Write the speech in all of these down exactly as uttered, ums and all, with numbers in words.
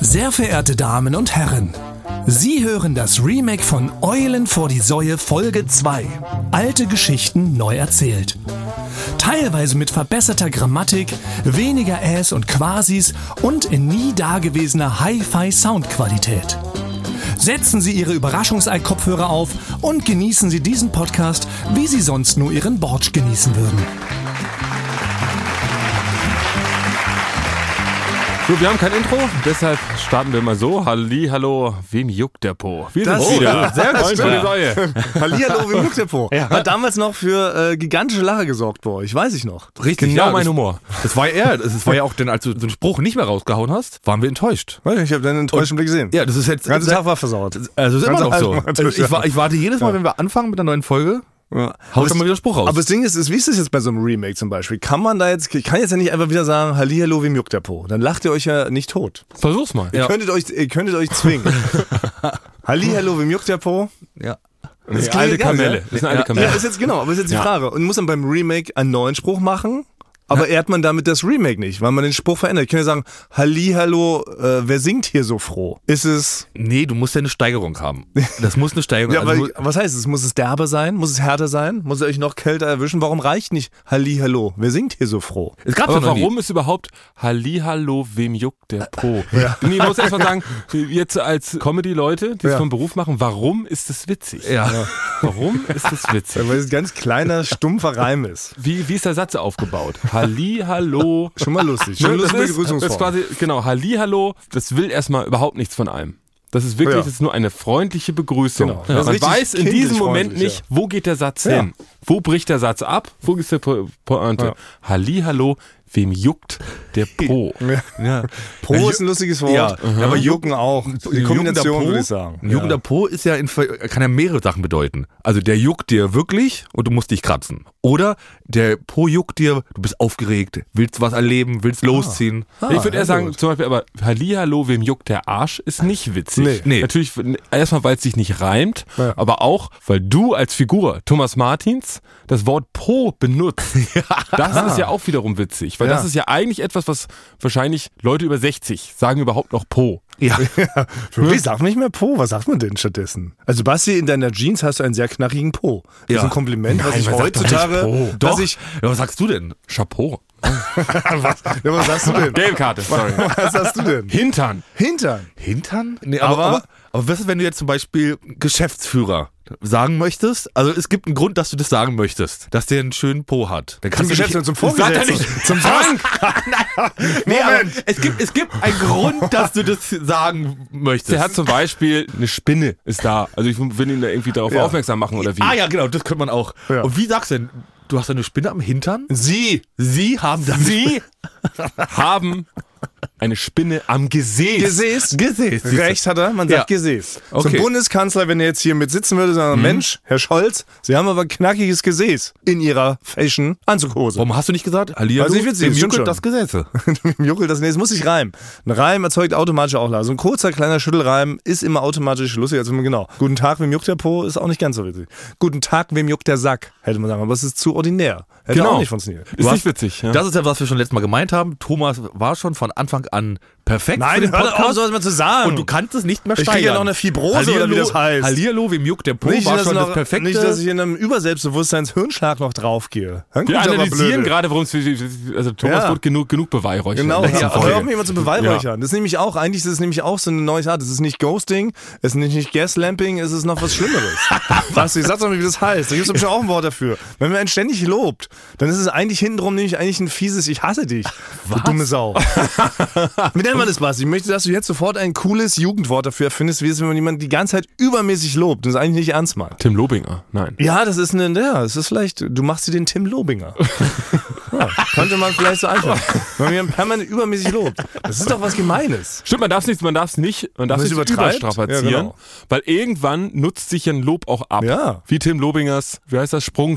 Sehr verehrte Damen und Herren, Sie hören das Remake von Eulen vor die Säue Folge zwei. Alte Geschichten neu erzählt. Teilweise mit verbesserter Grammatik, weniger Äs und Quasis und in nie dagewesener Hi-Fi-Soundqualität. Setzen Sie Ihre Überraschungsei-Kopfhörer auf und genießen Sie diesen Podcast, wie Sie sonst nur Ihren Bortsch genießen würden. So, wir haben kein Intro, deshalb starten wir mal so. Halli, hallo, wem juckt der Po? Wir sind Das- wieder. ja, sehr gut. Freunde der Säue. Hallihallo, wie muckt der Po? Ja. Hat damals noch für äh, gigantische Lache gesorgt bei euch, weiß ich noch. Richtig, Genau ja, mein das, Humor. Das war er. Das war ja auch, denn als du so einen Spruch nicht mehr rausgehauen hast, waren wir enttäuscht. Ich habe deinen enttäuschten Blick gesehen. Ja, das ist jetzt. Der ganze Tag war versaut. Also ist Ganz immer noch so. automatisch, Also ich, ja. wa- ich warte jedes Mal, wenn wir anfangen mit einer neuen Folge, Ja. haust du mal wieder Spruch raus. Aber das Ding ist, ist, wie ist das jetzt bei so einem Remake zum Beispiel? Kann man da jetzt, ich kann jetzt ja nicht einfach wieder sagen, Hallihallo, wem juckt der Po? Dann lacht ihr euch ja nicht tot. Versuch's mal. Ihr, könntet euch, ihr könntet euch zwingen. Hallihallo, wem juckt der Po? ja. Das ist klingt eine alte geil, Kamelle. ja? Das ist eine alte Ja, Kamelle. ist jetzt genau, aber ist jetzt die Ja. Frage. Und muss man beim Remake einen neuen Spruch machen? Aber ehrt man damit das Remake nicht, weil man den Spruch verändert. Ich kann ja sagen, Hallihallo, äh, wer singt hier so froh? Ist es... Nee, du musst ja eine Steigerung haben. Das muss eine Steigerung Ja, also, aber was heißt es? Muss es derbe sein? Muss es härter sein? Muss es euch noch kälter erwischen? Warum reicht nicht Hallihallo? Wer singt hier so froh? Es gab's Aber ja noch nie. warum ist überhaupt Hallihallo, wem juckt der Po? Nee, ich muss erst mal sagen, jetzt als Comedy-Leute, die es Ja. vom Beruf machen, warum ist das witzig? Ja. Warum ist das witzig? Weil es ein ganz kleiner, stumpfer Reim ist. Wie, wie ist der Satz aufgebaut? Hallihallo. Schon mal lustig. Schon Ne, lustige das, ist, das ist Begrüßungsform. quasi, genau, Hallihallo, das will erstmal überhaupt nichts von einem. Das ist wirklich, Ja. das ist nur eine freundliche Begrüßung. Genau. Ja. Das ist Man richtig weiß in kindlich diesem Moment freundlich, nicht, wo geht der Satz Ja. hin? Wo bricht der Satz ab? Wo ist der Po- Pointe? Ja. Hallihallo, wem juckt der Po? Ja. Ja. Po Ja, ist ein lustiges Wort. Ja, Ja, aber Jucken auch. Die Kombination Juckender Po- würde ich sagen. Ein juckender Po ist ja in, kann ja mehrere Sachen bedeuten. Also der juckt dir wirklich und du musst dich kratzen. Oder der Po juckt dir, du bist aufgeregt, willst was erleben, willst losziehen. Ah, ich würde ja, eher sagen, gut. zum Beispiel, aber Hallihallo, wem juckt der Arsch, ist nicht witzig. Nee. Nee. Natürlich, erstmal, weil es sich nicht reimt, Ja. aber auch, weil du als Figur, Thomas Martins, das Wort Po benutzt. Das ist ja auch wiederum witzig, weil Ja. das ist ja eigentlich etwas, was wahrscheinlich Leute über sechzig sagen überhaupt noch Po. Ja. Wirklich, sag nicht mehr Po. Was sagt man denn stattdessen? Also Basti, in deiner Jeans hast du einen sehr knackigen Po. Das Ja. ist ein Kompliment, was Nein, ich man sagt doch heutzutage... nicht Po. Dass Doch. ich, Ja, was sagst du denn? Chapeau. was, ja, was sagst du denn? Gelbkarte, sorry. Was sagst du denn? Hintern. Hintern. Hintern? Nee, aber, Aber- aber, aber was ist, wenn du jetzt zum Beispiel Geschäftsführer sagen möchtest? Also es gibt einen Grund, dass du das sagen möchtest, dass der einen schönen Po hat. Dann Zum kannst du Geschäftsführer, zum Sagt er Vorgesetzten. nicht. Zum Frank. Nee, aber es gibt, es gibt einen Grund, dass du das sagen möchtest. Der hat zum Beispiel eine Spinne ist da. Also ich will ihn da irgendwie darauf Ja. aufmerksam machen oder wie. Ah ja, genau, das könnte man auch. Ja. Und wie sagst du denn, du hast eine Spinne am Hintern? Sie. Sie haben das. Sie haben eine Spinne am Gesäß. Gesäß. Gesäß. Recht hat er, man sagt Ja. Gesäß. Okay. Zum Bundeskanzler, wenn er jetzt hier mit sitzen würde, sagen, Mensch, Herr Scholz, Sie haben aber knackiges Gesäß in Ihrer Fashion-Anzughose. Warum hast du nicht gesagt, Hallihallo, Also ich will's dem sehen, stimmt juckelt schon. das Gesäße? Im Juckel, das, nee, es muss sich reimen. Ein Reim erzeugt automatisch auch Lache. So ein kurzer, kleiner Schüttelreim ist immer automatisch lustig. Also genau. Guten Tag, wem juckt der Po, ist auch nicht ganz so witzig. Guten Tag, wem juckt der Sack, hätte man sagen. Aber es ist zu ordinär. Hätte Genau. auch nicht funktioniert. Ist Du nicht hast- witzig. Ja. Das ist ja, was wir schon letztes Mal gemeint haben. Thomas war schon von Anfang an perfekt für den hör Podcast. auf, sowas mal zu sagen. Und du kannst es nicht mehr Ich steigern. kriege ja noch eine Fibrose, oder wie das heißt. Hallihallo, wem juckt der Po, nicht, war dass schon noch, das perfekte. nicht, dass ich in einem Überselbstbewusstseins-Hirnschlag noch draufgehe. Dann Wir kommt's aber analysieren blöde. gerade, worum es also Thomas Ja. wird genug, genug beweihräuchert. Genau, in der letzten ja, Folge. hör auf mich immer zu beweihräuchern. Das ist nämlich auch, eigentlich ist es nämlich auch so eine neue Art. Es ist nicht Ghosting, es ist nicht, nicht Gaslamping, es ist noch was Schlimmeres. Was, ich sag doch mal, wie das heißt. Da gibt es bestimmt auch ein Wort dafür. Wenn man einen ständig lobt, dann ist es eigentlich hintenrum nämlich eigentlich ein fieses Ich hasse dich, du dumme Sau. Wie nennt man das, Basti? Ich möchte, dass du jetzt sofort ein cooles Jugendwort dafür erfindest, wie es, wenn man jemanden die ganze Zeit übermäßig lobt und es eigentlich nicht ernst meint. Tim Lobinger, nein. Ja, das ist eine, ja, das ist vielleicht, du machst dir den Tim Lobinger. Ja, könnte man vielleicht so einfach. Wenn man jemanden permanent übermäßig lobt. Das ist doch was Gemeines. Stimmt, man darf es nicht, man darf es nicht, man darf Man es nicht übertreibt? überstrapazieren, Ja, genau. weil irgendwann nutzt sich ein Lob auch ab. Ja. Wie Tim Lobingers, wie heißt das, Sprungstock.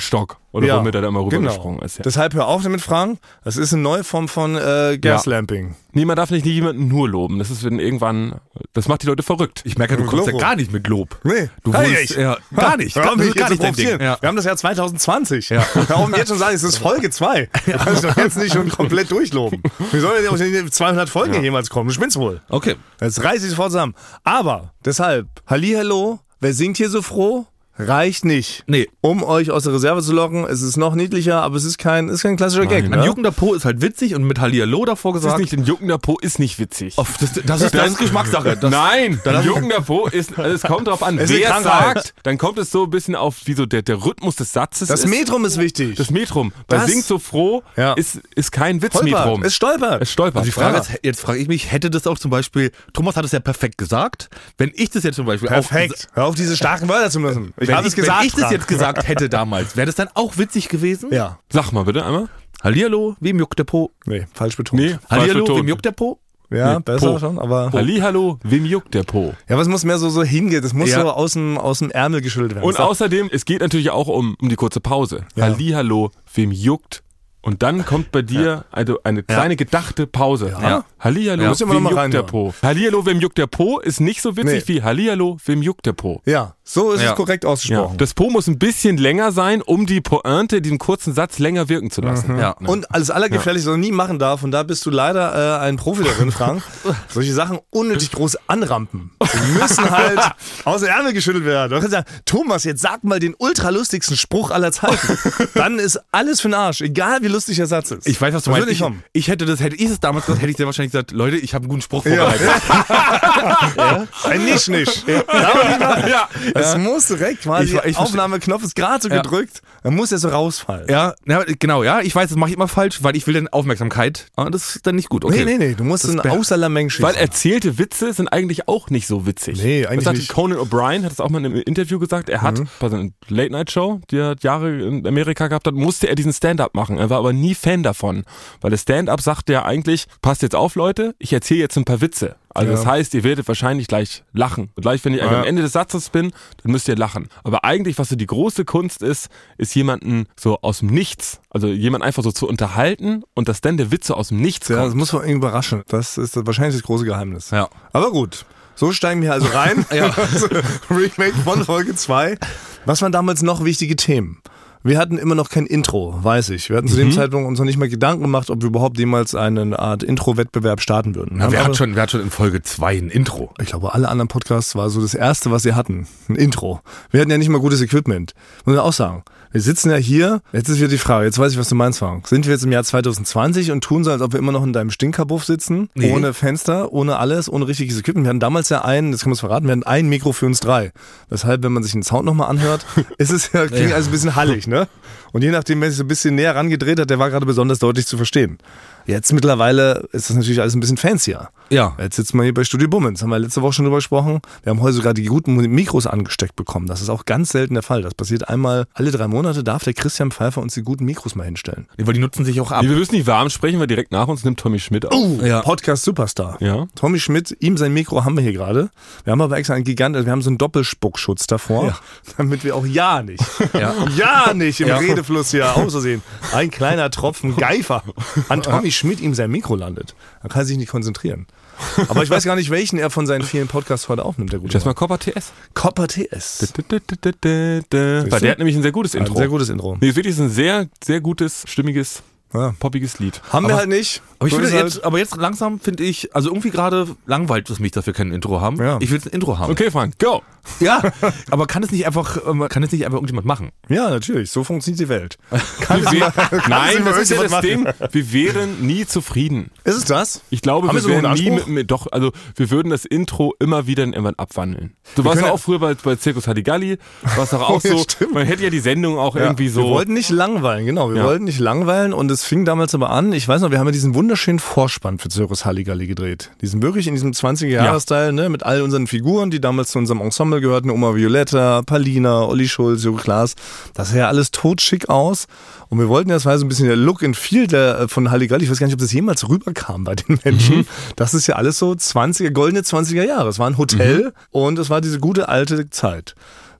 Oder Ja, womit er da immer genau. rübergesprungen ist. Ja. Deshalb hör auf damit, Frank. Das ist eine neue Form von äh, Gaslamping. Nee, man darf nicht jemanden nur loben. Das ist wenn irgendwann, das macht die Leute verrückt. Ich merke, du kommst ja Logo. gar nicht mit Lob. Nee, Du kann wurdest, ich. ja, gar nicht. Hör auf, Das mich ist gar jetzt nicht zu dein Ding. provozieren. Ja. Wir haben das Jahr zwanzig zwanzig. Ja. Warum jetzt schon sagen, es ist Folge zwei. Du kannst doch jetzt nicht schon komplett durchloben. Wie soll denn auf die zweihundert Folgen hier jemals kommen? Du spinnst wohl. Okay. Jetzt reiß ich sofort zusammen. Aber deshalb, Hallihallo, wer singt hier so froh? Reicht nicht. Nee. Um euch aus der Reserve zu locken. Es ist noch niedlicher, aber es ist kein, ist kein klassischer Gag. Ein Ne? juckender Po ist halt witzig und mit Hallihallo davor Das ist gesagt. nicht, ein juckender Po ist nicht witzig. Oh, das, das ist das ist Geschmackssache. Das, Nein, ein juckender Po ist, also es kommt drauf an, Es ist wer eine es Krankheit. sagt, dann kommt es so ein bisschen auf, wie so der, der Rhythmus des Satzes Das ist. Metrum ist wichtig. Das Metrum. Bei Das- Singt so froh Ja. ist, ist kein Stolpert. Witzmetrum. Es stolpert. Es stolpert. Also die Frage Ja. ist, jetzt frage ich mich, hätte das auch zum Beispiel, Thomas hat es ja perfekt gesagt, wenn ich das jetzt zum Beispiel Perfekt. Hör auf, diese starken Wörter zu müssen. Ich auch, habe wenn es ich, gesagt. wenn ich das Frank. jetzt gesagt hätte damals, wäre das dann auch witzig gewesen? Ja. Sag mal bitte einmal. Hallihallo, wem juckt der Po? Nee, falsch betont. Nee, falsch Hallihallo, betont. wem juckt der Po? Ja, Nee, besser Po. schon, aber. Hallihallo, wem juckt der Po? Ja, aber es muss mehr so, so hingehen. Das muss Ja. so aus dem, aus dem Ärmel geschüttelt werden. Und Das- außerdem, es geht natürlich auch um, um die kurze Pause. Ja. Hallihallo, wem juckt? Und dann kommt bei dir also eine kleine gedachte Pause. Ja. Hallihallo, Ja. Müssen wir wem noch mal juckt der reinhören. Po? Hallihallo, wem juckt der Po ist nicht so witzig Nee. wie Hallihallo, wem juckt der Po. Ja, so ist Ja. es korrekt Ja. ausgesprochen. Das Po muss ein bisschen länger sein, um die Pointe in diesem kurzen Satz länger wirken zu lassen. Ja. Und alles Allergefährlichste, was man nie machen darf, und da bist du leider äh, ein Profi darin, Frank, solche Sachen unnötig groß anrampen. Die müssen halt aus dem Ärmel geschüttelt werden. Du kannst sagen, Thomas, jetzt sag mal den ultralustigsten Spruch aller Zeiten. Dann ist alles für den Arsch, egal wie lustig der Satz ist. Ich weiß, was du Das meinst. wird nicht Ich, kommen. ich hätte das, hätte ich es damals gesagt, hätte ich sehr wahrscheinlich gesagt, Leute, ich habe einen guten Spruch Ja. vorbereitet. Ein Nisch-Nisch. Ja. Darf man nicht machen. Ja. Das muss direkt quasi, Ich- ich verstehe- Aufnahmeknopf ist gerade so Ja. gedrückt, dann muss er so rausfallen. Ja, ja, genau, ja, ich weiß, das mache ich immer falsch, weil ich will dann Aufmerksamkeit, aber das ist dann nicht gut. Okay. Nee, nee, nee, du musst Das einen be- außer la Menge schießen. Weil erzählte Witze sind eigentlich auch nicht so witzig. Nee, eigentlich das hat nicht. Conan O'Brien hat es auch mal in einem Interview gesagt. Er hat bei seiner Late-Night-Show, die er Jahre in Amerika gehabt hat, musste er diesen Stand-Up machen. Er war aber nie Fan davon. Weil der Stand-Up sagte ja eigentlich, passt jetzt auf, Leute, ich erzähle jetzt ein paar Witze. Also Ja. das heißt, ihr werdet wahrscheinlich gleich lachen. Und gleich, wenn ich Ja. am Ende des Satzes bin, dann müsst ihr lachen. Aber eigentlich, was so die große Kunst ist, ist jemanden so aus dem Nichts, also jemanden einfach so zu unterhalten und dass dann der Witze aus dem Nichts Ja, das kommt. muss man irgendwie überraschen. Das ist wahrscheinlich das große Geheimnis. Ja. Aber gut, so steigen wir also rein. ja. Remake von Folge zwei. Was waren damals noch wichtige Themen? Wir hatten immer noch kein Intro, weiß ich. Wir hatten zu dem Zeitpunkt uns noch nicht mal Gedanken gemacht, ob wir überhaupt jemals eine Art Intro-Wettbewerb starten würden. Ja, Haben wer, aber- hat schon, wer hat schon in Folge zwei ein Intro? Ich glaube, alle anderen Podcasts war so das Erste, was sie hatten. Ein Intro. Wir hatten ja nicht mal gutes Equipment. Muss man auch sagen. Wir sitzen ja hier, jetzt ist wieder die Frage, jetzt weiß ich, was du meinst, Frank. Sind wir jetzt im Jahr zwanzig zwanzig und tun so, als ob wir immer noch in deinem Stinkerbuff sitzen? Nee. Ohne Fenster, ohne alles, ohne richtiges Equipment. Wir hatten damals ja ein, das können wir es verraten, wir hatten ein Mikro für uns drei. Weshalb, wenn man sich den Sound nochmal anhört, ist es ja, klingt alles ein bisschen hallig, ne? Und je nachdem, wer sich so ein bisschen näher rangedreht hat, der war gerade besonders deutlich zu verstehen. Jetzt mittlerweile ist das natürlich alles ein bisschen fancier. Ja. Jetzt sitzen wir hier bei Studio Bummens, haben wir letzte Woche schon drüber gesprochen. Wir haben heute sogar die guten Mikros angesteckt bekommen. Das ist auch ganz selten der Fall. Das passiert einmal alle drei Monate, darf der Christian Pfeiffer uns die guten Mikros mal hinstellen. Nee, weil die nutzen sich auch ab. Nee, wir müssen nicht warm sprechen, weil direkt nach uns nimmt Tommy Schmidt auf. Oh, Ja. Podcast Superstar. Ja. Tommy Schmidt, ihm sein Mikro haben wir hier gerade. Wir haben aber extra einen Gigant, wir haben so einen Doppelspuckschutz davor, Ja. damit wir auch ja nicht, Ja. ja nicht im Ja. Redefluss hier auszusehen. Ein kleiner Tropfen Geifer an Tommy Schmidt ihm sein Mikro landet. Da kann er sich nicht konzentrieren. Aber ich weiß gar nicht, welchen er von seinen vielen Podcasts heute aufnimmt, der gute Just mal Mann. Copper T S. Copper T S. Weil der hat nämlich ein sehr gutes Intro. Ein sehr gutes Intro. Nee, ist wirklich ein sehr, sehr gutes, stimmiges, Ja. poppiges Lied. Haben wir Aber- halt nicht. Aber ich So finde ist jetzt, aber jetzt langsam finde ich, also irgendwie gerade langweilt es mich, dass wir kein Intro haben. Ja. Ich will ein Intro haben. Okay, Frank, go! Ja, aber kann es nicht einfach, ähm, kann es nicht einfach irgendjemand machen? Ja, natürlich. So funktioniert die Welt. Kann es Wir, mal- kann nein, es mal das ist ja das irgendjemand Ding. Wir wären nie zufrieden. Ist es das? Ich glaube, Haben wir wir so einen wären nie Anspruch? mit, mit, doch, also wir würden das Intro immer wieder in irgendwann abwandeln. Du warst können ja ja- auch früher bei, bei Zirkus Halligalli, warst doch auch Oh, ja, so, stimmt. man hätte ja die Sendung auch irgendwie so. Wir wollten nicht langweilen, genau. Wir Ja. wollten nicht langweilen und es fing damals aber an. Ich weiß noch, wir haben ja diesen wunderschönen Vorspann für Circus Halligalli gedreht. Diesen wirklich in diesem zwanziger-Jahres-Style, ne, mit all unseren Figuren, die damals zu unserem Ensemble gehörten. Oma Violetta, Palina, Olli Schulz, Jürgen Klaas. Das sah ja alles totschick aus. Und wir wollten ja, das war so ein bisschen der Look and Feel der, von Halligalli. Ich weiß gar nicht, ob das jemals rüberkam bei den Menschen. Mhm. Das ist ja alles so zwanziger, goldene zwanziger Jahre. Es war ein Hotel und es war diese gute alte Zeit.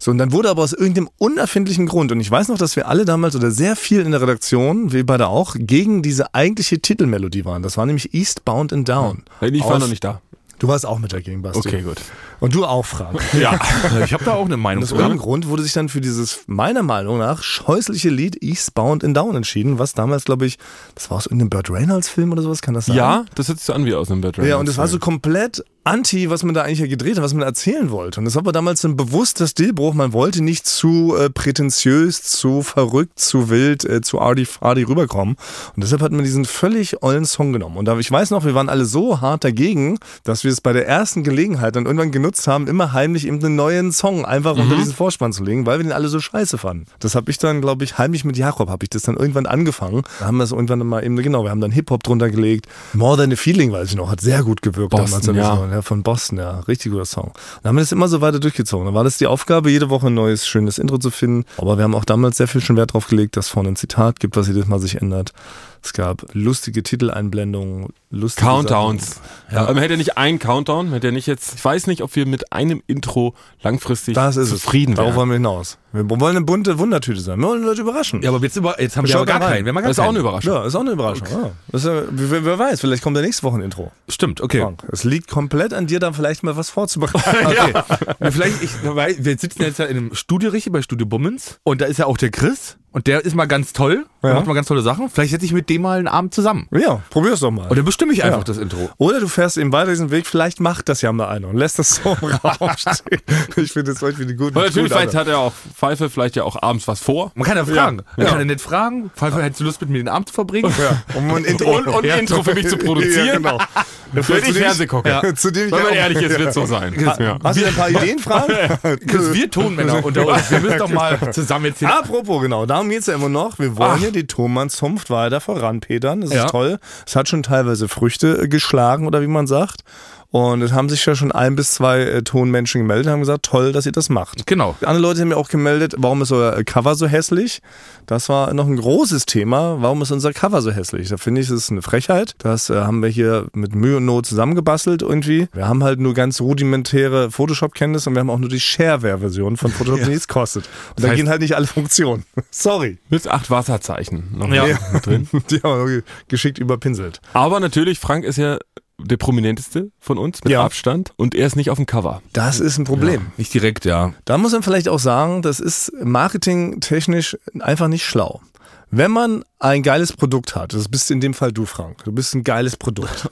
So, und dann wurde aber aus irgendeinem unerfindlichen Grund, und ich weiß noch, dass wir alle damals oder sehr viel in der Redaktion, wie beide auch, gegen diese eigentliche Titelmelodie waren. Das war nämlich Eastbound and Down. Ich war noch nicht da. Du warst auch mit dagegen, Basti. Okay, gut. Und du auch, Frank. Ja, ich habe da auch eine Meinung. Aus irgendeinem Grund wurde sich dann für dieses, meiner Meinung nach, scheußliche Lied Eastbound and Down entschieden, was damals, glaube ich, das war aus irgendeinem Burt Reynolds-Film oder sowas, kann das sein? Ja, das hört sich so an wie aus einem Burt Reynolds. Ja, und das war so komplett anti, was man da eigentlich ja gedreht hat, was man erzählen wollte. Und das war aber damals ein bewusster Stilbruch. Man wollte nicht zu äh, prätentiös, zu verrückt, zu wild, äh, zu arty-farty rüberkommen. Und deshalb hat man diesen völlig ollen Song genommen. Und da, ich weiß noch, wir waren alle so hart dagegen, dass wir es bei der ersten Gelegenheit dann irgendwann genutzt haben, immer heimlich eben einen neuen Song einfach mhm. unter diesen Vorspann zu legen, weil wir den alle so scheiße fanden. Das habe ich dann, glaube ich, heimlich mit Jakob habe ich das dann irgendwann angefangen. Da haben wir es irgendwann mal eben, genau, wir haben dann Hip-Hop drunter gelegt. More Than a Feeling, weiß ich noch, hat sehr gut gewirkt Boston, damals. ja. Ja, von Boston, ja, richtig guter Song. Dann haben wir das immer so weiter durchgezogen. Dann war das die Aufgabe, jede Woche ein neues, schönes Intro zu finden. Aber wir haben auch damals sehr viel schon Wert drauf gelegt, dass vorne ein Zitat gibt, was jedes Mal sich ändert. Es gab lustige Titeleinblendungen, lustige Countdowns. Ja. Ja. Man hätte nicht einen Countdown, man hätte nicht jetzt, ich weiß nicht, ob wir mit einem Intro langfristig das ist zufrieden es. wären. Darauf wollen wir hinaus. Wir wollen eine bunte Wundertüte sein. Wir wollen Leute überraschen. Ja, aber jetzt, über, jetzt haben wir Schaut aber gar da rein. keinen. Wir haben gar Das ist auch keinen. eine Überraschung. Ja, ist auch eine Überraschung. Ja. Das ist ja, wer, wer weiß, vielleicht kommt der nächste Woche ein Intro. Stimmt, okay. Frank, es liegt komplett an dir, da vielleicht mal was vorzubereiten. Okay. Ja, vielleicht, ich, weil wir sitzen jetzt ja in einem Studio, richtig, bei Studio Bummens. Und da ist ja auch der Chris. Und der ist mal ganz toll. Der Ja. macht mal ganz tolle Sachen. Vielleicht setze ich mit dem mal einen Abend zusammen. Ja, probier's doch mal. Und dann bestimme ich einfach Ja. das Intro. Oder du fährst eben weiter diesen Weg, vielleicht macht das ja mal einer und lässt das so im Raum stehen. Ich finde das heute eine gute Und natürlich, gut, vielleicht hat er auch, Pfeife vielleicht ja auch abends was vor. Man kann ja fragen. Man Ja. kann ja nicht fragen. Pfeife, hättest du Lust, mit mir den Abend zu verbringen? Ja, um ein Intro, Und, und ein Intro für mich zu produzieren. Ja, genau. Wenn ich Fernsehen gucke. Ja. Zu dem ich Wenn man auch- ehrlich ist, wird es so sein. Ja. Hast du ein paar Ideen, Frank? Chris, wir Tonmänner unter uns. Wir müssen doch mal zusammen jetzt hier. Apropos, genau, darum geht's ja immer noch. Wir wollen Ach. hier die Thomann-Zunft weiter voranpetern. Das Ja. ist toll. Es hat schon teilweise Früchte äh, geschlagen, oder wie man sagt. Und es haben sich ja schon ein bis zwei äh, Tonmenschen gemeldet und haben gesagt, toll, dass ihr das macht. Genau. Andere Leute haben mir auch gemeldet, warum ist euer Cover so hässlich? Das war noch ein großes Thema. Warum ist unser Cover so hässlich? Da finde ich, es ist eine Frechheit. Das äh, haben wir hier mit Mühe und Not zusammengebastelt irgendwie. Wir haben halt nur ganz rudimentäre Photoshop-Kenntnisse und wir haben auch nur die Shareware-Version von Photoshop, die nichts kostet. Und da heißt- gehen halt nicht alle Funktionen. Sorry. Mit acht Wasserzeichen noch Ja. mit drin. Die haben wir geschickt überpinselt. Aber natürlich, Frank ist ja der prominenteste von uns mit Ja. Abstand und er ist nicht auf dem Cover. Das ist ein Problem. Nicht direkt, ja. Da muss man vielleicht auch sagen, das ist marketingtechnisch einfach nicht schlau. Wenn man ein geiles Produkt hat, das bist in dem Fall du, Frank, du bist ein geiles Produkt,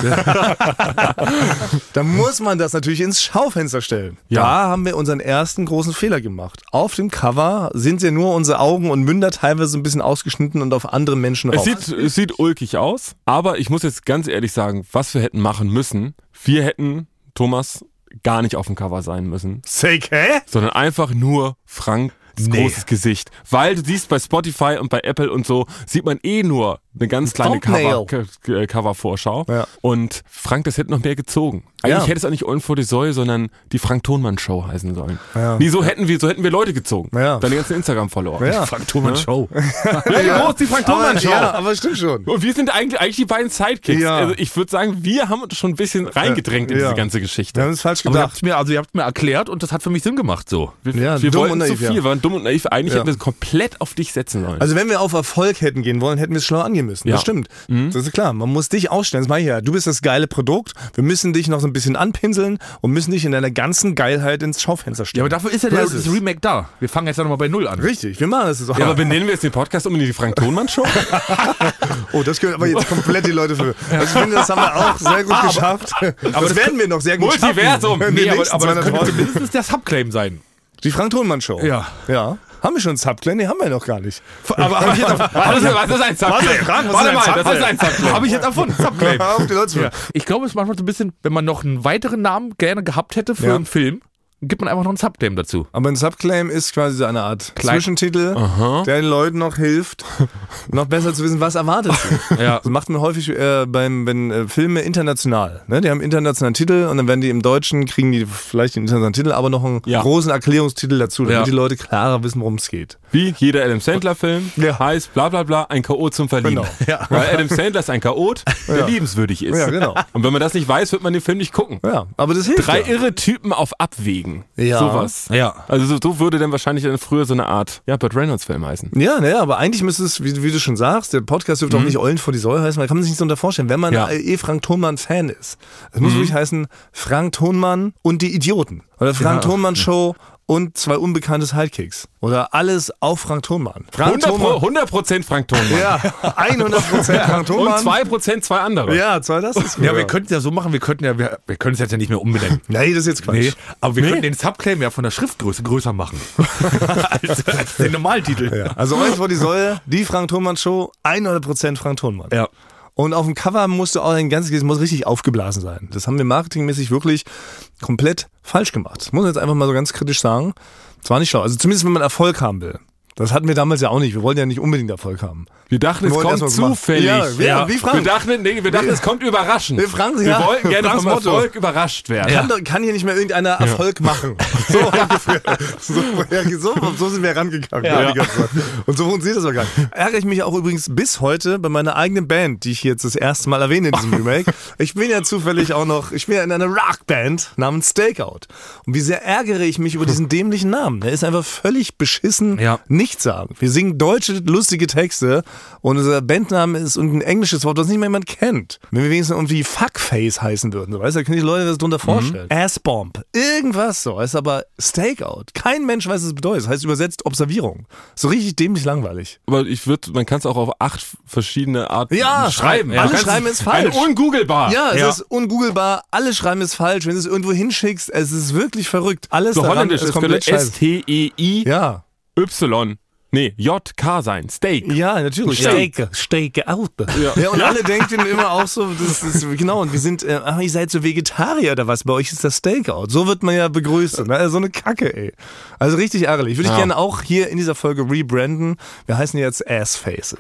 dann muss man das natürlich ins Schaufenster stellen. Ja. Da haben wir unseren ersten großen Fehler gemacht. Auf dem Cover sind ja nur unsere Augen und Münder teilweise ein bisschen ausgeschnitten und auf andere Menschen Es rauf. sieht, es sieht ulkig aus, aber ich muss jetzt ganz ehrlich sagen, was wir hätten machen müssen, wir hätten, Thomas, gar nicht auf dem Cover sein müssen, Sake, hä? sondern einfach nur Frank Nee. großes Gesicht. Weil du siehst, bei Spotify und bei Apple und so sieht man eh nur eine ganz kleine Thumbnail. Cover, K- Cover-Vorschau. Ja. Und Frank, das hätte noch mehr gezogen. Eigentlich Ja. hätte es auch nicht Eulen vor die Säue, sondern die Frank-Thonmann-Show heißen sollen. Ja. Nee, so hätten wir, so hätten wir Leute gezogen. Ja. Deine ganzen Instagram-Follower. Ja. Frank Thomann Show. Ja, wie groß die Frank-Thonmann-Show. Aber, ja, aber stimmt schon. Und wir sind eigentlich, eigentlich die beiden Sidekicks. Ja. Also ich würde sagen, wir haben uns schon ein bisschen reingedrängt in Ja. diese ganze Wir Geschichte. haben es falsch Aber ihr gedacht. habt mir, also ihr habt mir erklärt und das hat für mich Sinn gemacht so. Wir, Ja, wir dumm wollten und zu naiv, viel, ja. wir waren dumm und naiv. Eigentlich Ja. hätten wir es komplett auf dich setzen sollen. Also wenn wir auf Erfolg hätten gehen wollen, hätten wir es schlau angehen müssen. Ja. Das stimmt. Das ist klar. Man muss dich ausstellen. Das mache ich ja. Du bist das geile Produkt. Wir müssen dich noch so ein bisschen anpinseln und müssen dich in deiner ganzen Geilheit ins Schaufenster Ja, stellen. aber dafür ist ja So der, ist das es. Remake da. Wir fangen jetzt ja nochmal bei Null an. Richtig, wir machen das so. Ja, aber benennen wir jetzt den Podcast um in die Frank-Thonmann-Show? Oh, das können aber jetzt komplett die Leute für. Also ich finde, das haben wir auch sehr gut geschafft. Aber das werden wir noch sehr gut Multiversum. schaffen. In den Nee, aber, nächsten aber das zweihundert könnte Folgen. zumindest der Subclaim sein. Die Frank-Thonmann-Show. Ja. Ja. Haben wir schon einen Subclaim? Nee, haben wir noch gar nicht. Aber habe ich jetzt auf, Was ist, was ist ein Subclaim? Warte, Frank, was Warte ist ein mal, Subclaim? das ist ein Subclaim. hab ich jetzt erfunden. Subclaim. Auf die Leute zu. Ja. Ich glaube, es ist manchmal so ein bisschen, wenn man noch einen weiteren Namen gerne gehabt hätte für Ja. einen Film, gibt man einfach noch einen Subclaim dazu. Aber ein Subclaim ist quasi so eine Art Klein- Zwischentitel, der den Leuten noch hilft, noch besser zu wissen, was erwartet sie. Ja. Das macht man häufig äh, beim, wenn äh, Filme international, ne? Die haben internationalen Titel und dann werden die im Deutschen, kriegen die vielleicht den internationalen Titel, aber noch einen Ja. großen Erklärungstitel dazu, damit Ja. die Leute klarer wissen, worum es geht. Wie jeder Adam Sandler-Film Ja. heißt bla bla bla, ein Chaot zum Verlieben. Genau. Ja. Weil Adam Sandler ist ein Chaot, der Ja. liebenswürdig ist. Ja, genau. Und wenn man das nicht weiß, wird man den Film nicht gucken. Ja, aber das hilft Drei ja. irre Typen auf Abwägen. Kollegen. Ja. Sowas. Ja. Also so, so würde dann wahrscheinlich dann früher so eine Art, ja, Burt Reynolds-Film heißen. Ja, naja, aber eigentlich müsste es, wie, wie du schon sagst, der Podcast dürfte auch nicht Eulen vor die Säule heißen, weil kann man sich nicht so unter vorstellen, wenn man Ja. eh Frank Thonmann-Fan ist. Es muss wirklich heißen, Frank Thonmann und die Idioten. Oder Frank Thonmann-Show und zwei unbekannte Sidekicks. Oder alles auf Frank Thonmann. Frank hundert Prozent Frank Thonmann. Ja, hundert Prozent Frank Thonmann. Und zwei Prozent zwei andere. Ja, zwei, das ist Ja, wir könnten es ja so machen, wir könnten ja, wir, wir können es jetzt ja nicht mehr umbenennen. Nee, das ist jetzt Quatsch. Nee, aber wir könnten den Subclaim ja von der Schriftgröße größer machen. als, als den Normaltitel. Ja. Also Eulen vor die Säule, die Frank Thonmann Show, hundert Prozent Frank Thonmann. Ja. Und auf dem Cover musst du auch ein ganzes, es muss richtig aufgeblasen sein. Das haben wir marketingmäßig wirklich komplett falsch gemacht. Das muss man jetzt einfach mal so ganz kritisch sagen. Das war nicht schlau. Also zumindest, wenn man Erfolg haben will. Das hatten wir damals ja auch nicht. Wir wollten ja nicht unbedingt Erfolg haben. Wir dachten, es Wir wollten kommt erst mal gemacht. zufällig. Ja, ja, wie Frank. Wir dachten, nee, wir dachten es kommt überraschend. Nee, Frank, wir ja. wollten gerne Franks vom Motto. Erfolg überrascht werden. Kann, doch- kann hier nicht mehr irgendeiner Erfolg machen. So ungefähr. So, ja, so, so sind wir rangegangen. Ja. Ja. Die ganze Zeit. Und so funktioniert das auch gar nicht. Ärgere ich mich auch übrigens bis heute bei meiner eigenen Band, die ich jetzt das erste Mal erwähne in diesem Remake. Ich bin ja zufällig auch noch, ich bin ja in einer Rockband namens Stakeout. Und wie sehr ärgere ich mich über diesen dämlichen Namen. Der ist einfach völlig beschissen, Ja. nichts sagen. Wir singen deutsche, lustige Texte und unser Bandname ist ein englisches Wort, das nicht mal jemand kennt. Wenn wir wenigstens irgendwie Fuckface heißen würden, so, weißt du, da können die Leute das drunter vorstellen. Assbomb, irgendwas so, heißt aber Stakeout. Kein Mensch weiß, was es bedeutet. Das heißt übersetzt Observierung. So richtig dämlich langweilig. Aber ich würde, man kann es auch auf acht verschiedene Arten Ja, schreiben. alle Du kannst schreiben es- ist falsch. Ein ungooglebar. Ja, es Ja. ist ungooglebar, alle schreiben es falsch. Wenn du es irgendwo hinschickst, es ist wirklich verrückt. Alles So daran holländisch, ist das könnte komplett scheiße. S T E I Ja. Y. Nee, J K sein. Steak. Ja, natürlich. Steak. Steak out. Ja. Ja, und alle denken immer auch so, das ist, genau, und wir sind, äh, ach, ihr seid so Vegetarier oder was, bei euch ist das Stakeout. So wird man ja begrüßt. Ne? So eine Kacke, ey. Also richtig ärgerlich. Würde ich Ja. gerne auch hier in dieser Folge rebranden. Wir heißen jetzt Assfaces.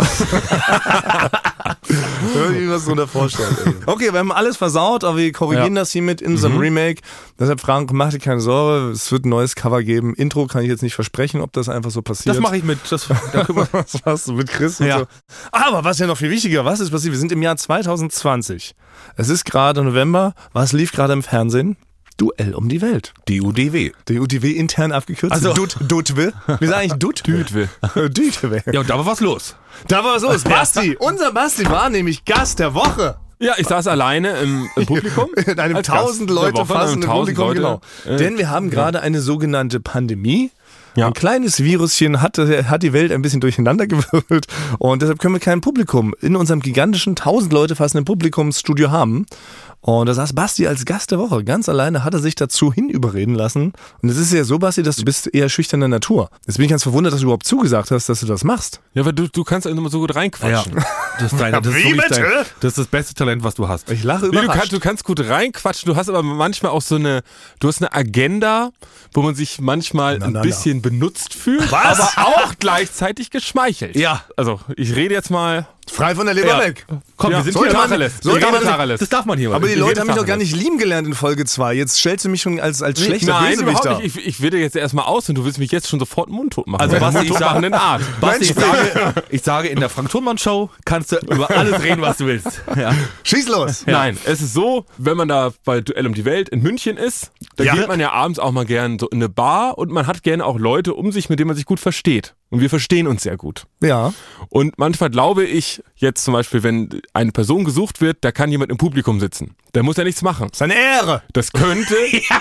Irgendwie was drunter vorstellen. Ey. Okay, wir haben alles versaut, aber wir korrigieren das hiermit in unserem Remake. Deshalb, Frank, mach dir keine Sorge, es wird ein neues Cover geben. Intro kann ich jetzt nicht versprechen, ob das einfach so passiert. Das mache ich mit. Das, da kümmere Was machst du mit Chris und Ja. so? Aber was ja noch viel wichtiger, was ist passiert? Wir sind im Jahr zwanzig zwanzig. Es ist gerade November. Was lief gerade im Fernsehen? Duell um die Welt. D U D W. D U D W intern abgekürzt. Also- Dut, Dutwe. Wir sagen eigentlich Dutwe. Dütwe. Dutwe. Ja, und da war was los. Da war was los. Basti, unser Basti war nämlich Gast der Woche. Ja, ich saß alleine im, im Publikum. In einem Als Gast tausend der Leute Woche, in einem fassenden tausend Publikum, Leute, genau. äh, Denn wir haben gerade eine sogenannte Pandemie. Ja. Ein kleines Viruschen hat, hat die Welt ein bisschen durcheinandergewirbelt und deshalb können wir kein Publikum in unserem gigantischen tausend Leute fassenden Publikumsstudio haben. Und da saß Basti als Gast der Woche. Ganz alleine hat er sich dazu hinüberreden lassen. Und es ist ja so, Basti, dass du bist eher schüchterne Natur. Jetzt bin ich ganz verwundert, dass du überhaupt zugesagt hast, dass du das machst. Ja, weil du, du kannst immer so gut reinquatschen. Das ist, deine, das, ist Wie wirklich bitte? dein, das ist das beste Talent, was du hast. Ich lache Nee, du, überrascht. kannst, du kannst gut reinquatschen, du hast aber manchmal auch so eine, du hast eine Agenda, wo man sich manchmal Na, ein na, na. bisschen benutzt fühlt, Was? aber auch gleichzeitig geschmeichelt. Ja. Also, ich rede jetzt mal. Frei von der Leber Ja. weg. Komm, Ja, wir sind sollte hier man- Tacheles. sollte Wir man- reden Tacheles. Das darf man hier. Aber die Wir Leute reden haben mich doch gar Tacheles. nicht lieben gelernt in Folge zwei. Jetzt stellst du mich schon als, als schlechter Nein, Bösewicht überhaupt dar. nicht. Ich, ich will dir jetzt erstmal aus und du willst mich jetzt schon sofort mundtot machen. Also, Mit was einer ich sage- mundtotmachenden Art. Basti, ich Mensch, sage, ich sage, in der Frank-Thunmann-Show kannst du über alles reden, was du willst. Ja. Schieß los. Nein, es ist so, wenn man da bei Duell um die Welt in München ist, da Ja. geht man ja abends auch mal gern so in eine Bar und man hat gerne auch Leute um sich, mit denen man sich gut versteht. Und wir verstehen uns sehr gut. Ja. Und manchmal glaube ich, jetzt zum Beispiel, wenn eine Person gesucht wird, da kann jemand im Publikum sitzen. Der muss ja nichts machen. Seine Ehre. Das könnte,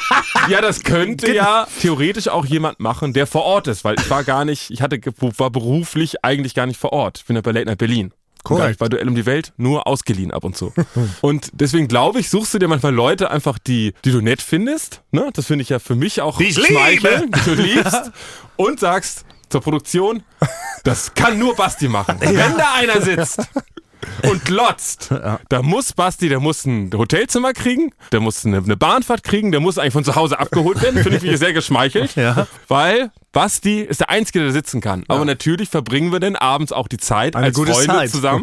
ja, das könnte ja theoretisch auch jemand machen, der vor Ort ist, weil ich war gar nicht, ich hatte, war beruflich eigentlich gar nicht vor Ort. Ich bin ja bei Late Night Berlin. Korrekt. Gar nicht bei Duell um die Welt, nur ausgeliehen ab und zu. Und deswegen glaube ich, suchst du dir manchmal Leute einfach, die, die du nett findest. Ne? Das finde ich ja für mich auch Die ich schmeicheln, die du liebst. Und sagst zur Produktion, das kann nur Basti machen. Wenn da einer sitzt und glotzt, da muss Basti, der muss ein Hotelzimmer kriegen, der muss eine, eine Bahnfahrt kriegen, der muss eigentlich von zu Hause abgeholt werden. Finde ich mich sehr geschmeichelt, Ja. weil Basti ist der Einzige, der sitzen kann. Aber natürlich verbringen wir dann abends auch die Zeit Eine als gute Freunde Zeit. zusammen.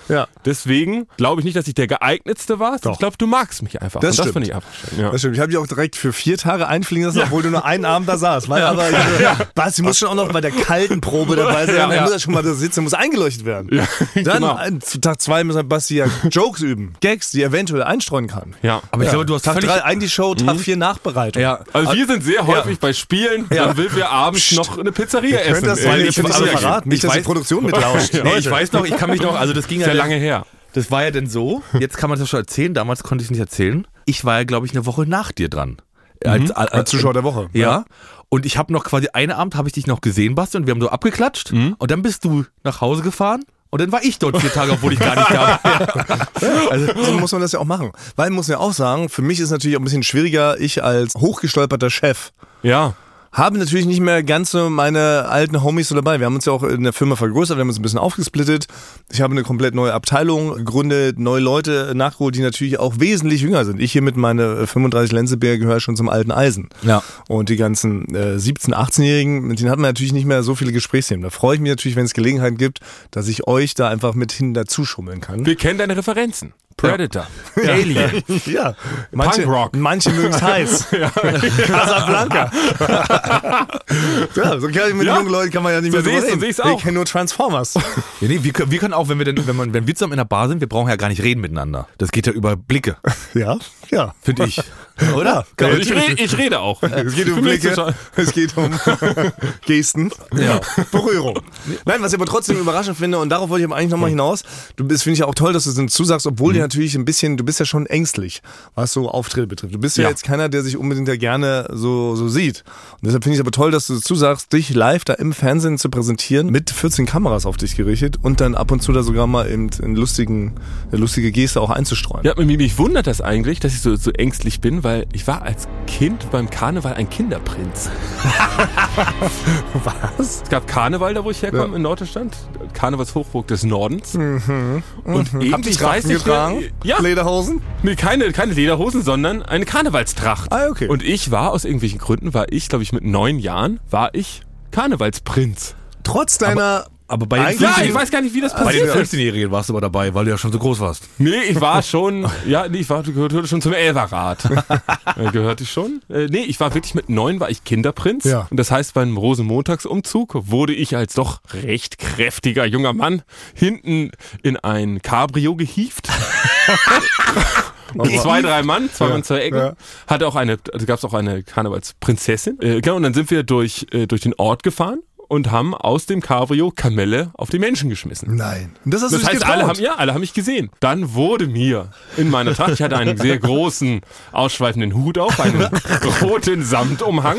Ja. Deswegen glaube ich nicht, dass ich der geeignetste war. Doch. Ich glaube, du magst mich einfach. Das Und das stimmt. finde ich einfach schön. Ja. Das stimmt. Ich habe dich auch direkt für vier Tage einfliegen lassen, obwohl du nur einen Abend da saßt. Weil, aber ja. Was, du musst schon auch noch bei der kalten Probe dabei sein. Ja, Dann ja. muss er schon mal da sitzen, muss eingeleuchtet werden. Ja, Dann genau. ein, zu Tag zwei muss Basti ja Jokes üben. Gags, die er eventuell einstreuen kann. Ja. Aber ich Ja. glaube, du hast Tag völlig... drei eigentlich Show, Tag vier Nachbereitung. Ja. Also wir sind sehr häufig bei Spielen, dann will wir abends noch eine Pizzeria essen. Könnt das Äh, mal eine nicht so Pizzeria gehen. verraten, nicht, Ich dass die weiß- Produktion mitlauscht. Nee, ich weiß noch, ich kann mich noch, also das ging ja Sehr dann- lange her. Das war ja denn so, jetzt kann man das schon erzählen, damals konnte ich es nicht erzählen. Ich war ja, glaube ich, eine Woche nach dir dran. Als, als, Als Zuschauer der Woche. Ja. Und ich habe noch quasi einen Abend habe ich dich noch gesehen, Basti, und wir haben so abgeklatscht. Und dann bist du nach Hause gefahren. Und dann war ich dort vier Tage, obwohl ich gar nicht da war. Also, so muss man das ja auch machen. Weil, muss man ja auch sagen, für mich ist natürlich auch ein bisschen schwieriger, ich als hochgestolperter Chef Ja. habe natürlich nicht mehr ganz so meine alten Homies so dabei. Wir haben uns ja auch in der Firma vergrößert, wir haben uns ein bisschen aufgesplittet. Ich habe eine komplett neue Abteilung gegründet, neue Leute nachgeholt, die natürlich auch wesentlich jünger sind. Ich hier mit meinen fünfunddreißig Lenzeberg gehöre schon zum alten Eisen. Ja. Und die ganzen äh, siebzehn-, achtzehnjährigen, mit denen hat man natürlich nicht mehr so viele Gesprächsthemen. Da freue ich mich natürlich, wenn es Gelegenheit gibt, dass ich euch da einfach mit hin dazu schummeln kann. Wir kennen deine Referenzen. Predator. Alien. Ja, manche, Punkrock. manche mögen es heiß. Casablanca. Ja, so kann ich mit Ja. jungen Leuten kann man ja nicht So mehr drüber siehst du, reden. siehst auch. Ich kenne nur Transformers. Ja, nee, wir, können- wir können auch, wenn wir denn, wenn, man, wenn wir zusammen in der Bar sind, wir brauchen ja gar nicht reden miteinander. Das geht ja über Blicke, Ja, ja. finde ich. Oder? Ja, ich, rede, ich rede auch. Es geht um Für mich ist Blicke, das schon- es geht um Gesten, Ja. Berührung. Nein, was ich aber trotzdem überraschend finde, und darauf wollte ich aber eigentlich nochmal hinaus, du bist, finde ich ja auch toll, dass du es zusagst, obwohl du natürlich ein bisschen, du bist ja schon ängstlich, was so Auftritte betrifft. Du bist ja, Ja. jetzt keiner, der sich unbedingt ja gerne so, so sieht. Und deshalb finde ich es aber toll, dass du es zusagst, dich live da im Fernsehen zu präsentieren, mit vierzehn Kameras auf dich gerichtet und dann ab und zu da sogar mal eben in lustigen, eine lustige Geste auch einzustreuen. Ja, mich, mich wundert das eigentlich, dass ich so, so ängstlich bin, weil ich war als Kind beim Karneval ein Kinderprinz. Was? Es gab Karneval, da wo ich herkomme, Ja. in Norddeutschland. Karnevalshochburg des Nordens. Mhm. Und Habt irgendwie, ihr ich weiß Trachten nicht getragen? mehr, ja, Lederhosen? nee, keine, keine Lederhosen, sondern eine Karnevalstracht. Ah, okay. Und ich war, aus irgendwelchen Gründen, war ich, glaube ich, mit neun Jahren, war ich Karnevalsprinz. Trotz deiner... Aber bei Eigentlich- den Ja, fünfzehn ich weiß gar nicht, wie das Bei den passiert ist. fünfzehnjährigen warst du aber dabei, weil du ja schon so groß warst. Nee, ich war schon, ja, nee, ich war, gehörte schon zum Elferrat. Äh, gehörte ich schon? Äh, nee, ich war wirklich mit neun, war ich Kinderprinz. Ja. Und das heißt, beim Rosenmontagsumzug wurde ich als doch recht kräftiger junger Mann hinten in ein Cabrio gehievt. Mit zwei, drei Mann, zwei Ja, Mann, zwei Ecken. ja. Hatte auch eine, also gab es auch eine Karnevalsprinzessin. Äh, genau, und dann sind wir durch, äh, durch den Ort gefahren und haben aus dem Cabrio Kamelle auf die Menschen geschmissen. Nein. Und das hast du Das dich heißt, getraut. alle haben, ja, alle haben mich gesehen. Dann wurde mir in meiner Tracht, ich hatte einen sehr großen, ausschweifenden Hut auf, einen roten Samtumhang,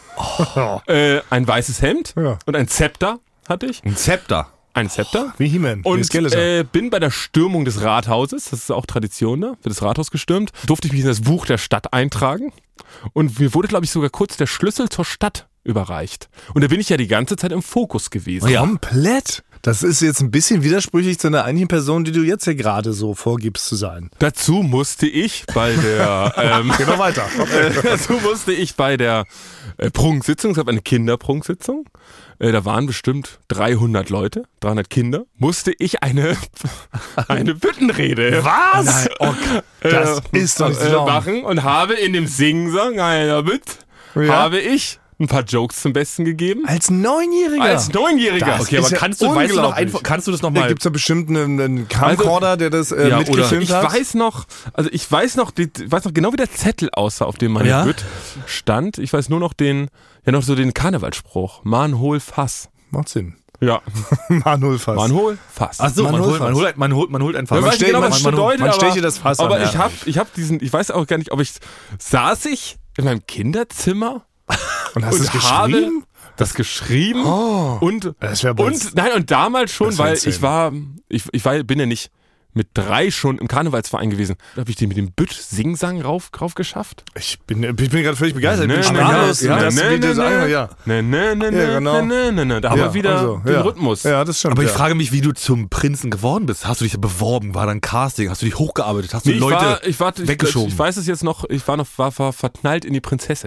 äh, ein weißes Hemd Ja. und ein Zepter hatte ich. Ein Zepter. Ein Zepter. Wie He-Man, wie Und Skeletor. äh, bin bei der Stürmung des Rathauses, das ist auch Tradition, ne? Wird das Rathaus gestürmt, durfte ich mich in das Buch der Stadt eintragen. Und mir wurde, glaube ich, sogar kurz der Schlüssel zur Stadt überreicht. Und da bin ich ja die ganze Zeit im Fokus gewesen. Ja. Komplett. Das ist jetzt ein bisschen widersprüchlich zu einer eigentlichen Person, die du jetzt ja gerade so vorgibst zu sein. Dazu musste ich bei der ähm, Geh mal weiter. äh, dazu musste ich bei der äh, Prunksitzung, es gab eine Kinderprunksitzung, äh, da waren bestimmt dreihundert Leute, dreihundert Kinder, musste ich eine eine Büttenrede Was? Das äh, ist doch nicht äh, zu glauben. machen und habe in dem Singsang einer Bütt Ja. habe ich ein paar Jokes zum Besten gegeben. Als Neunjähriger? Als Neunjähriger. Das Okay, aber ist ja kannst du, weißt du noch unglaublich. einfach, kannst du das Da nochmal? gibt es ja bestimmt einen, einen Camcorder, der das äh, Ja, mitgefilmt Ich hat. weiß noch, also ich weiß noch, die, weiß noch genau, wie der Zettel aussah, auf dem meine Ja? Bütt stand. Ich weiß nur noch den, ja noch so den Karnevalsspruch. Mann, hol Fass. Macht Sinn. Ja, Mann, Fass. Mann, hol Fass. Ach so, Man man, holt holt, man, was. holt, man, holt, man holt ein Fass. Ich weiß stell- nicht genau, man- was das man- bedeutet, man aber, steche das Fass aber an, ich ja. hab, ich hab diesen, ich weiß auch gar nicht, ob ich, saß ich in meinem Kinderzimmer Und hast du es und habe geschrieben? das geschrieben und, Das wär bei uns- und, nein, und damals schon, Das wär weil insane. ich war, ich, ich war, bin ja nicht mit drei schon im Karnevalsverein gewesen. Da habe ich den mit dem Bütt-Singsang rauf, rauf geschafft. Ich bin, ich bin gerade völlig begeistert. Ich bin Ne, sprachlos. ne, Ja, ne, das ne, Video ne, so einfach, ne. ja. Ne, ne, ne, Ja, ne, genau. ne, ne, ne. Da haben Ja, wir wieder also, den ja. Rhythmus. Ja, das stimmt. Aber ich ja. frage mich, wie du zum Prinzen geworden bist. Hast du dich beworben? War da ein Casting? Hast du dich hochgearbeitet? Hast du Nee, ich Leute war, ich, war, ich, weggeschoben? ich weiß es jetzt noch, ich war noch war, war verknallt in die Prinzessin.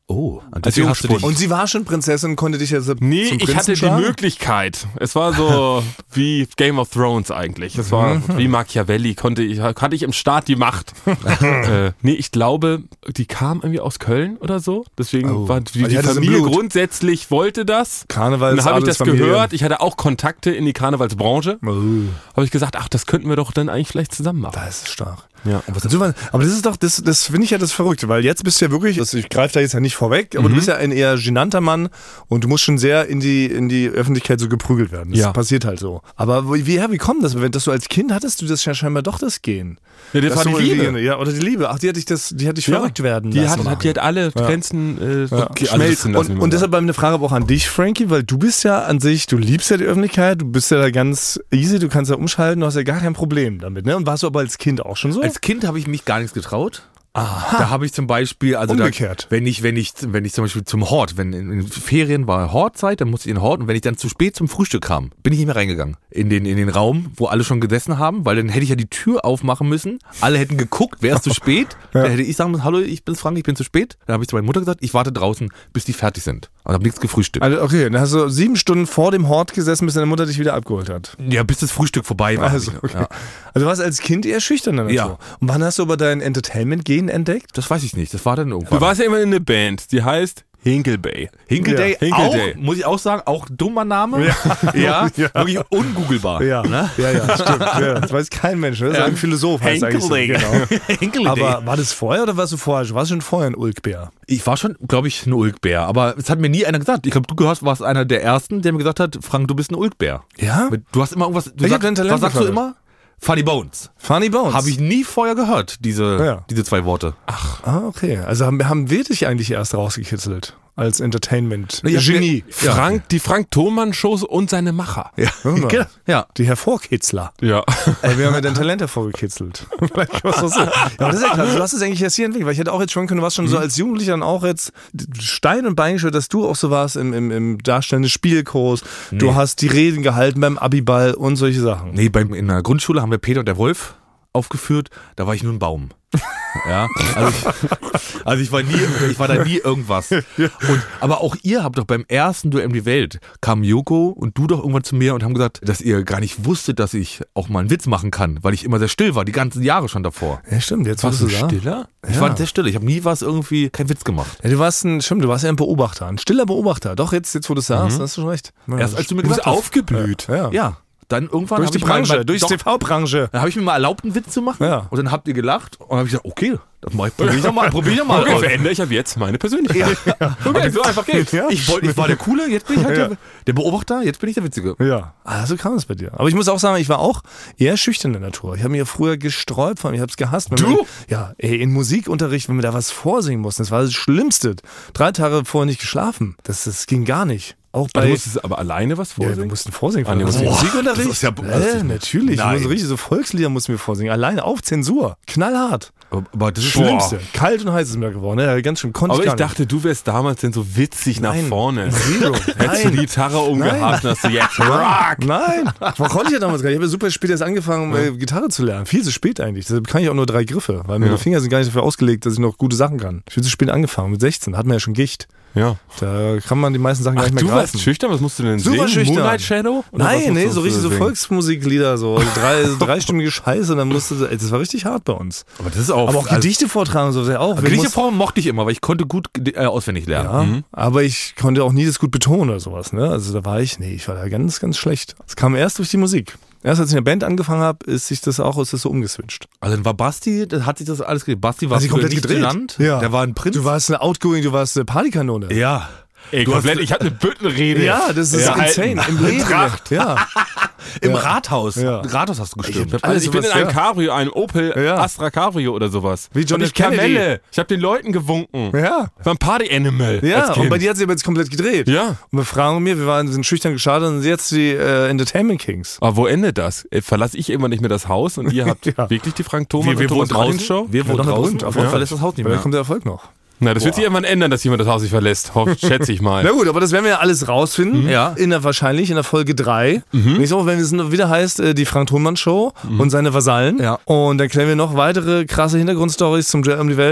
Oh, deswegen hast du dich- Und sie war schon Prinzessin, konnte dich jetzt Nee, zum ich Prinzen hatte die schlagen? Möglichkeit. Es war so wie Game of Thrones eigentlich. Es war wie Machiavelli, konnte ich, hatte ich im Staat die Macht. äh, nee, ich glaube, die kam irgendwie aus Köln oder so. Deswegen Oh. war die, Also die die hatte es im Familie Blut. grundsätzlich wollte das. Karnevals, Dann habe ich das Adelsfamilie. gehört. Ich hatte auch Kontakte in die Karnevalsbranche. Oh, Habe ich gesagt, ach, das könnten wir doch dann eigentlich vielleicht zusammen machen. das ist stark. Ja. Also, aber das ist doch, das, das finde ich ja das Verrückte, weil jetzt bist du ja wirklich, also ich greife da jetzt ja nicht vorweg, aber Mhm. du bist ja ein eher genannter Mann und du musst schon sehr in die, in die Öffentlichkeit so geprügelt werden. Das Ja. passiert halt so. Aber wie, wie, wie kommt das? Wenn dass du als Kind hattest du das ja scheinbar doch das Gehen. Ja, das Dass war du die irgendwie- Liebe. Ja, oder die Liebe. Ach, die hat dich das, die hat dich Ja. verrückt werden Die lassen. hat, hat, die hat alle Grenzen äh, so Ja. schmelzen lassen. wie Und, man und sagt. deshalb eine Frage aber auch an dich, Frankie, weil du bist ja an sich, du liebst ja die Öffentlichkeit, du bist ja da ganz easy, du kannst ja umschalten, du hast ja gar kein Problem damit, ne? Und warst du aber als Kind auch schon so? Als Kind habe ich mich gar nichts getraut. Da habe ich zum Beispiel, also Umgekehrt. Da, wenn ich, wenn ich, wenn ich zum Beispiel zum Hort, wenn in, in Ferien war Hortzeit, dann musste ich in den Hort und wenn ich dann zu spät zum Frühstück kam, bin ich nicht mehr reingegangen in den, in den Raum, wo alle schon gesessen haben, weil dann hätte ich ja die Tür aufmachen müssen. Alle hätten geguckt, wer ist zu spät? Ja. Dann hätte ich sagen müssen, hallo, ich bin Frank, ich bin zu spät. Dann habe ich zu meiner Mutter gesagt, ich warte draußen, bis die fertig sind. Und habe nichts gefrühstückt. Also, okay, dann hast du sieben Stunden vor dem Hort gesessen, bis deine Mutter dich wieder abgeholt hat. Ja, bis das Frühstück vorbei war. Also, okay. Ja. Also du warst als Kind eher schüchtern dann Ja. so. Und wann hast du aber dein Entertainment-Gen entdeckt? Das weiß ich nicht, das war dann irgendwann. Du warst ja immer in einer Band, die heißt Hinkelbay. Hinkleday, Ja, Hinkleday. auch, muss ich auch sagen, auch dummer Name. Ja, ja, Ja. wirklich ungoogelbar. Ja, Ne? ja, ja, stimmt. Ja, das weiß kein Mensch. Ne? Das ist ein Philosoph, heißt eigentlich so. Genau. Hinkleday. Aber war das vorher oder warst du vorher? Warst du schon vorher ein Ulkbär? Ich war schon, glaube ich, ein Ulkbär, aber es hat mir nie einer gesagt. Ich glaube, du gehörst, warst einer der Ersten, der mir gesagt hat, Frank, du bist ein Ulkbär. Ja? Mit- Du hast immer irgendwas, du Ich hab sagst, dein Talent was sagst du gefördert. immer? Funny Bones. Funny Bones. Habe ich nie vorher gehört, diese, Ja. diese zwei Worte. Ah, okay. Also haben, haben wir dich eigentlich erst rausgekitzelt als Ja, Entertainment-Genie. Ja. Frank, die Frank-Thomann-Shows und seine Macher. Ja. Hör mal. ja. Die Hervorkitzler. Ja. Ey, wir haben ja dein Talent hervorgekitzelt. Vielleicht was das so. Ja, aber das ist ja krass. Du hast es eigentlich erst hier entwickelt, weil ich hätte auch jetzt schon können, du warst schon so als Jugendlicher dann auch jetzt Stein und Bein gestellt, dass du auch so warst im, im, im Darstellen des Spielkurs. Du hast die Reden gehalten beim Abiball und solche Sachen. Nee, beim, in der Grundschule haben wir Peter und der Wolf aufgeführt, da war ich nur ein Baum. Ja, also ich, also ich war nie, ich war da nie irgendwas. Und, aber auch ihr habt doch beim ersten Duell um die Welt, kam Joko und du doch irgendwann zu mir und haben gesagt, dass ihr gar nicht wusstet, dass ich auch mal einen Witz machen kann, weil ich immer sehr still war, die ganzen Jahre schon davor. Ja, stimmt. Jetzt Warst warst du du da. stiller? Ich Ja. war sehr still, ich habe nie was irgendwie, keinen Witz gemacht. Ja, du warst ein, stimmt, du warst ja ein Beobachter, ein stiller Beobachter. Doch, jetzt, jetzt wo du es sagst, hast du schon recht. Ja, Erst als du mir Du bist gesagt hast. aufgeblüht. ja. Ja, dann irgendwann Durch hab die ich mal- Branche, mal- durch doch, die T V-Branche. Dann habe ich mir mal erlaubt, einen Witz zu machen. Ja. Und dann habt ihr gelacht und dann habe ich gesagt, okay, das mach ich, probier ich doch mal, probier ich doch mal. Okay, aus. verändere ich ab jetzt meine Persönlichkeit. Okay, so einfach geht's. Ja. Ich, wollte, ich war der Coole, jetzt bin ich halt Ja. der, der Beobachter, jetzt bin ich der Witzige. Ja, ah, so kam es bei dir. Aber ich muss auch sagen, ich war auch eher schüchtern in der Natur. Ich habe mir früher gesträubt, vor allem, ich habe es gehasst. Wenn Du? Man, ja, ey, in Musikunterricht, wenn wir da was vorsingen mussten, das war das Schlimmste. Drei Tage vorher nicht geschlafen. Das, das ging gar nicht. Auch Du bei... musstest aber alleine was Ja, wir vorsingen? mussten vorsingen. Ah, nee, Was, boah, Musikunterricht? das ist ja- äh, natürlich. Ich Nein. muss richtig so Volkslieder mussten wir vorsingen. Alleine auf Zensur. Knallhart. Aber, aber das ist Schlimmste. Kalt und heiß ist mir geworden. Ja, ganz schön. Konnte Aber ich ich gar dachte, du wärst damals denn so witzig nach Nein. vorne. nicht. Zero. Hättest du die Gitarre umgehabt und hast du jetzt Rock. Nein, man konnte ich ja damals gar nicht. Ich habe ja super spät erst angefangen, äh, Gitarre zu lernen. Viel zu spät eigentlich. Deshalb kann ich auch nur drei Griffe, weil meine Ja. Finger sind gar nicht dafür ausgelegt, dass ich noch gute Sachen kann. Ich bin zu spät angefangen, mit sechzehn. Hat man ja schon Gicht. Ja. Da kann man die meisten Sachen Ach, gar nicht mehr du greifen. warst schüchtern? Was musst du denn Super singen? schüchtern. Moonlight Shadow? Oder was Nein, musst nee, du so richtig so singen? Volksmusiklieder, so drei, so dreistimmige Scheiße. Und dann musste, ey, das war richtig hart bei uns. Aber das ist auch. Aber auch Gedichte vortragen, so sehr auch. Wir Gedichte mussten- vortragen mochte ich immer, weil ich konnte gut äh, auswendig lernen. Ja, Mhm. aber ich konnte auch nie das gut betonen oder sowas. Ne? Also da war ich, nee, ich war da ganz, ganz schlecht. Es kam erst durch die Musik. Erst als ich in der Band angefangen habe, ist sich das auch ist das so umgeswitcht. Also dann war Basti, da hat sich das alles gedreht. Basti war Hat sich früher komplett nicht gedreht. genannt. Ja. Der war ein Prinz. Du warst eine Outgoing, du warst eine Partykanone. ja. Ey, Du komplett, hast- ich hatte eine Büttenrede. Ja, das ist Ja, insane. halt. Im Leben. Tracht. Ja. Im Ja. Rathaus. Ja. Rathaus hast du gestimmt. hab- Also Alles ich bin in sowas, einem ja. Cabrio, einem Opel Ja. Astra Cabrio oder sowas. Wie John und F. ich Kennedy. Kamelle. Ich habe den Leuten gewunken. Ja. Ich war ein Party-Animal. Ja, als Kind. und bei dir hat sich aber jetzt komplett gedreht. Ja. Und wir fragen mir, wir waren, sind schüchtern gestartet und sind jetzt die äh, Entertainment Kings. Aber wo endet das? Äh, Verlasse ich irgendwann nicht mehr das Haus und ihr habt Ja. wirklich die Frank Thomann Wir, wir und Thomas wohnen Martin draußen. Show? Wir wohnen Ja, draußen. doch, Auf ja. jeden Fall ist das Haus nicht Weil da mehr. kommt der Erfolg noch. Na, das wird sich irgendwann ändern, dass jemand das Haus nicht verlässt. Ho- Schätze ich mal. Na gut, aber das werden wir ja alles rausfinden. Ja. In der, wahrscheinlich in der Folge drei. Nächste Woche, wenn es wieder heißt, äh, die Frank-Thomann-Show und seine Vasallen. Ja. Und dann klären wir noch weitere krasse Hintergrundstories zum Duell um die Welt.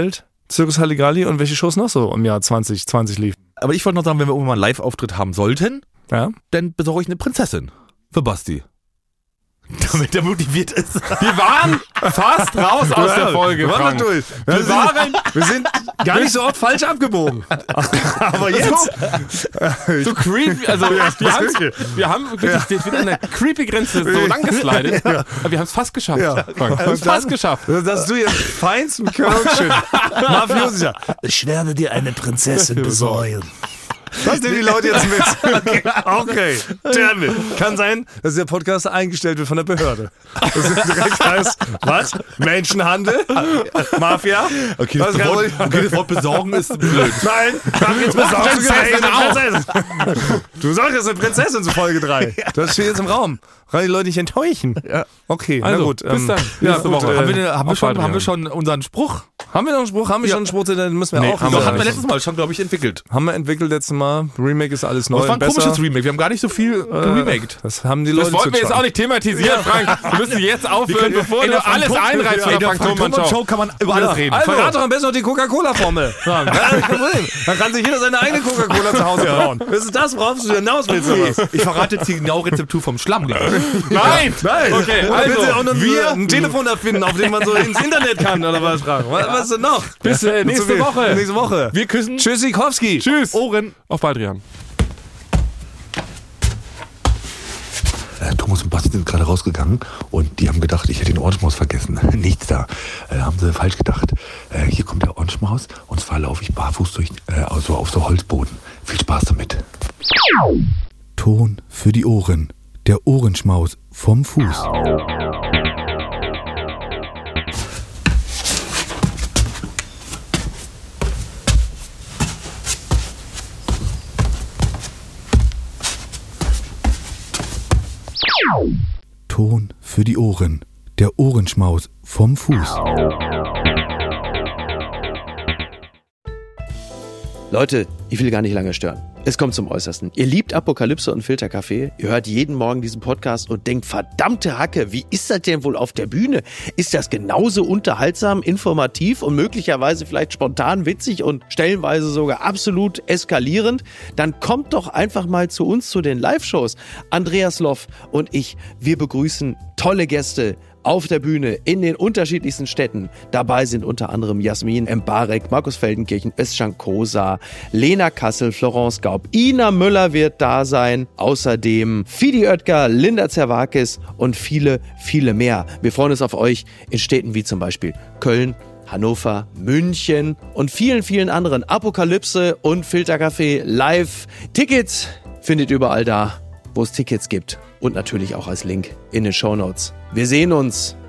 Circus Halligalli und welche Shows noch so im Jahr zwanzig zwanzig liefen. Aber ich wollte noch sagen, wenn wir irgendwann mal einen Live-Auftritt haben sollten, Ja? dann besorge ich eine Prinzessin für Basti. Damit er motiviert ist. Wir waren fast raus aus der Folge, Wir waren Frank. durch. Wir Wir, waren- sind, wir sind gar nicht so oft falsch abgebogen. Aber jetzt. So creepy, also wir das haben ist wirklich. wir haben wirklich wir sind an der creepy Grenze so lang geslidet, aber wir haben es fast geschafft. Ja. Frank. Wir haben es Und dann- fast geschafft. Dass du jetzt feinsten Kölnchen Mafiosi. Ich werde dir eine Prinzessin besorgen. Was nehmen die Leute jetzt mit? Okay, okay. Damn it. Kann sein, dass der Podcast eingestellt wird von der Behörde. Das ist direkt heißt, was? Menschenhandel? Mafia? Okay, Was das, kann Wort, wohl- okay, das Wort besorgen ist blöd. Nein, wir haben jetzt besorgt. Prinzessin auch. Prinzessin. Du sagst jetzt eine Prinzessin zu Folge drei. Das steht jetzt im Raum. Kann die Leute nicht enttäuschen. Ja. Okay, Also, na gut. bis ähm, dann. Ja, Nächste gut, Woche. äh, Haben wir, eine, haben, wir auf schon, Adrian. haben wir schon unseren Spruch? haben wir noch einen Spruch? Haben wir schon einen Spruch? Dann müssen wir Nee, auch. haben So, wir hatten wir nicht. letztes Mal schon, glaube ich, entwickelt. Haben wir entwickelt letztes Mal. Remake ist alles neu Das war und ein besser. komisches Remake. Wir haben gar nicht so viel geremaked. Das haben die Leute Das wollten wir jetzt zutrauen. auch nicht thematisieren, Frank. Wir müssen jetzt aufhören, bevor in du der alles Frank- einreißt von in der der Frank Thoma Frank Show. Show kann man über alles reden. Also, verrat doch am besten noch die Coca-Cola-Formel. Ja, kein Problem. Dann kann sich jeder seine eigene Coca-Cola zu Hause brauen. Das ist das, worauf du hinaus willst, oder was? Ich verrate jetzt die genaue Rezeptur vom Schlamm. Nein! Nein. Okay, Oder willst du auch also, noch wir ein Telefon erfinden, auf dem man so ins Internet kann, oder was, Frank? Was, was ist denn noch? bis äh, Zu nächste viel. Woche. Nächste Woche. Wir küssen. Tschüssikowski. Tschüss. Ohren. Auf Baldrian. Äh, Thomas und Basti sind gerade rausgegangen und die haben gedacht, ich hätte den Ohrenschmaus vergessen. Nichts da. Äh, haben sie falsch gedacht. Äh, hier kommt der Ohrenschmaus und zwar laufe ich barfuß durch, äh, also auf so Holzboden. Viel Spaß damit. Ton für die Ohren. Der Ohrenschmaus vom Fuß. Ton für die Ohren. Der Ohrenschmaus vom Fuß. Leute, ich will gar nicht lange stören. Es kommt zum Äußersten. Ihr liebt Apokalypse und Filterkaffee. Ihr hört jeden Morgen diesen Podcast und denkt, verdammte Hacke, wie ist das denn wohl auf der Bühne? Ist das genauso unterhaltsam, informativ und möglicherweise vielleicht spontan witzig und stellenweise sogar absolut eskalierend? Dann kommt doch einfach mal zu uns zu den Live-Shows. Andreas Loff und ich, wir begrüßen tolle Gäste auf der Bühne in den unterschiedlichsten Städten. Dabei sind unter anderem Jasmin Mbarek, Markus Feldenkirchen, Özcan Kosa, Lena Kassel, Florence Gaub, Ina Müller wird da sein, außerdem Fidi Oetker, Linda Zerwakis und viele, viele mehr. Wir freuen uns auf euch in Städten wie zum Beispiel Köln, Hannover, München und vielen, vielen anderen. Apokalypse und Filterkaffee live. Tickets findet ihr überall da, wo es Tickets gibt. Und natürlich auch als Link in den Shownotes. Wir sehen uns